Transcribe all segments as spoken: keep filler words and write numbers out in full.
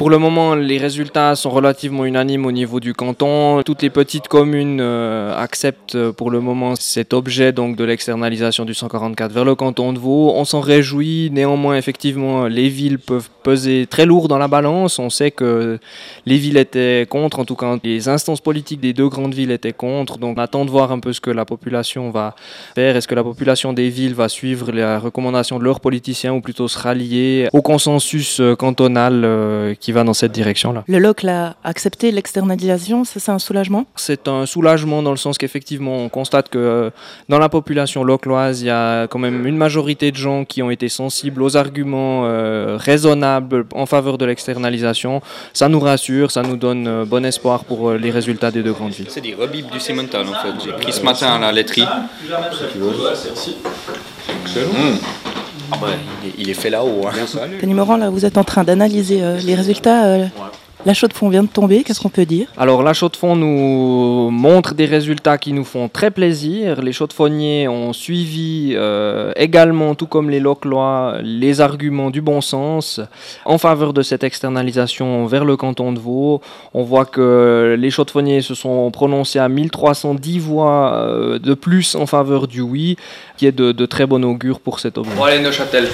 Pour le moment, les résultats sont relativement unanimes au niveau du canton. Toutes les petites communes euh, acceptent pour le moment cet objet donc, de l'externalisation du cent quarante-quatre vers le canton de Vaud. On s'en réjouit. Néanmoins, effectivement, les villes peuvent peser très lourd dans la balance. On sait que les villes étaient contre, en tout cas les instances politiques des deux grandes villes étaient contre. Donc on attend de voir un peu ce que la population va faire. Est-ce que la population des villes va suivre les recommandations de leurs politiciens ou plutôt se rallier au consensus cantonal euh, qui va dans cette direction-là. Le L O C a accepté l'externalisation, ça c'est un soulagement? C'est un soulagement dans le sens qu'effectivement on constate que euh, dans la population locloise, il y a quand même une majorité de gens qui ont été sensibles aux arguments euh, raisonnables en faveur de l'externalisation. Ça nous rassure, ça nous donne euh, bon espoir pour euh, les résultats des deux grandes villes. C'est des rebibs du Simmental en fait. J'ai pris ce matin à la laiterie. Si tu veux. Excellent. Mmh. Ah bah, il, est, il est fait là-haut. Hein. Denis Morand, là, vous êtes en train d'analyser euh, les résultats. Euh, la Chaux-de-Fonds vient de tomber, qu'est-ce qu'on peut dire? Alors la Chaux-de-Fonds nous montre des résultats qui nous font très plaisir. Les Chaux-de-Fonniers ont suivi euh, également, tout comme les Loclois, les arguments du bon sens en faveur de cette externalisation vers le canton de Vaud. On voit que les Chaux-de-Fonniers se sont prononcés à mille trois cent dix voix euh, de plus en faveur du oui, qui est de, de très bon augure pour cet objet. Bon allez, Neuchâtel.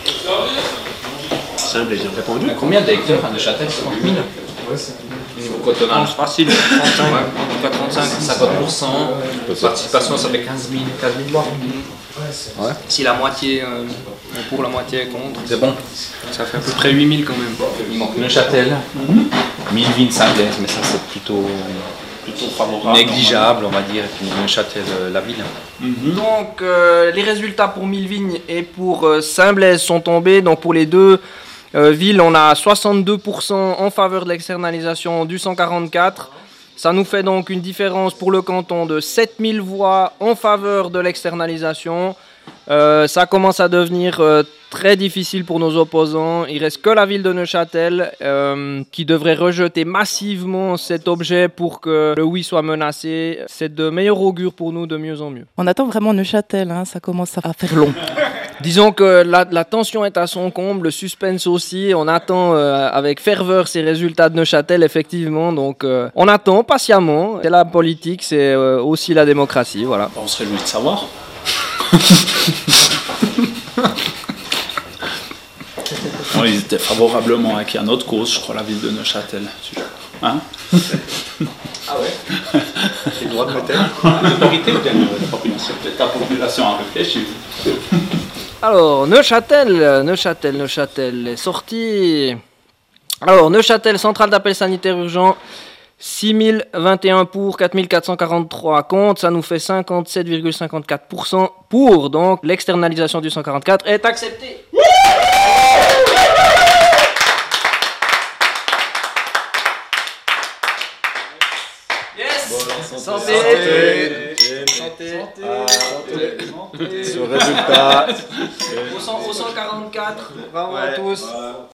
Simple, j'ai répondu. Combien d'hectares à Neuchâtel? trente mille. Ouais, c'est niveau cotonal. Facile, trente-cinq. Ouais, en tout cas trente-cinq, cinquante pour cent. Participation, ça fait quinze mille. quinze mille voix. Ouais. Si la moitié euh, pour, la moitié contre, c'est bon. Ça fait à peu près huit mille quand même. Il manque Neuchâtel, mm-hmm. mille Saint-Blaise, mais ça c'est plutôt, plutôt favorable, négligeable, on va dire, et puis Neuchâtel, euh, la ville. Mm-hmm. Donc euh, les résultats pour Millevignes et pour euh, Saint-Blaise sont tombés. Donc pour les deux euh, villes, on a soixante-deux pour cent en faveur de l'externalisation du cent quarante-quatre. Ça nous fait donc une différence pour le canton de sept mille voix en faveur de l'externalisation. Euh, ça commence à devenir euh, très difficile pour nos opposants. Il ne reste que la ville de Neuchâtel euh, qui devrait rejeter massivement cet objet pour que le oui soit menacé. C'est de meilleur augure pour nous, de mieux en mieux. On attend vraiment Neuchâtel, hein, ça commence à faire long. Disons que la, la tension est à son comble, le suspense aussi. On attend euh, avec ferveur ces résultats de Neuchâtel, effectivement. Donc, euh, on attend patiemment. C'est la politique, c'est euh, aussi la démocratie, voilà. On serait loin de savoir. Bon, ils étaient favorablement acquis à notre cause, je crois, la ville de Neuchâtel. Hein? Ah ouais? C'est le droit de peut-être. L'autorité ou bien la population? Peut-être la population a réfléchi. Alors, Neuchâtel, Neuchâtel, Neuchâtel est sorti. Alors, Neuchâtel, centrale d'appel sanitaire urgent, six mille vingt et un pour, quatre mille quatre cent quarante-trois contre, ça nous fait cinquante-sept virgule cinquante-quatre pour cent pour, donc l'externalisation du cent quarante-quatre est acceptée. Yes. Bon, santé. Santé. Santé. Santé. Santé. Ce résultat. Au cent quarante-quatre, bravo ouais. à tous. Voilà.